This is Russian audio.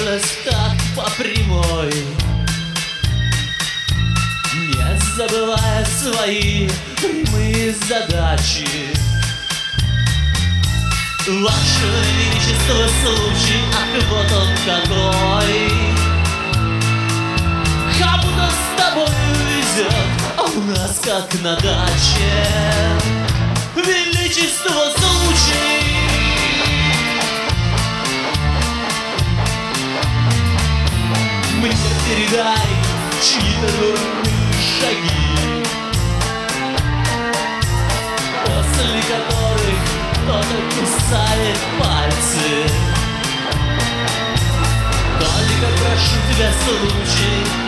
двинулась так по прямой, не забывая свои прямые задачи. Ваше Величество, случай, ах, вот он какой. Как будто с тобой везет, а у нас как на даче. Величество, случай. Мне передай чьи-то дурные шаги, после которых кто-то кусает пальцы. Только прошу тебя, случай,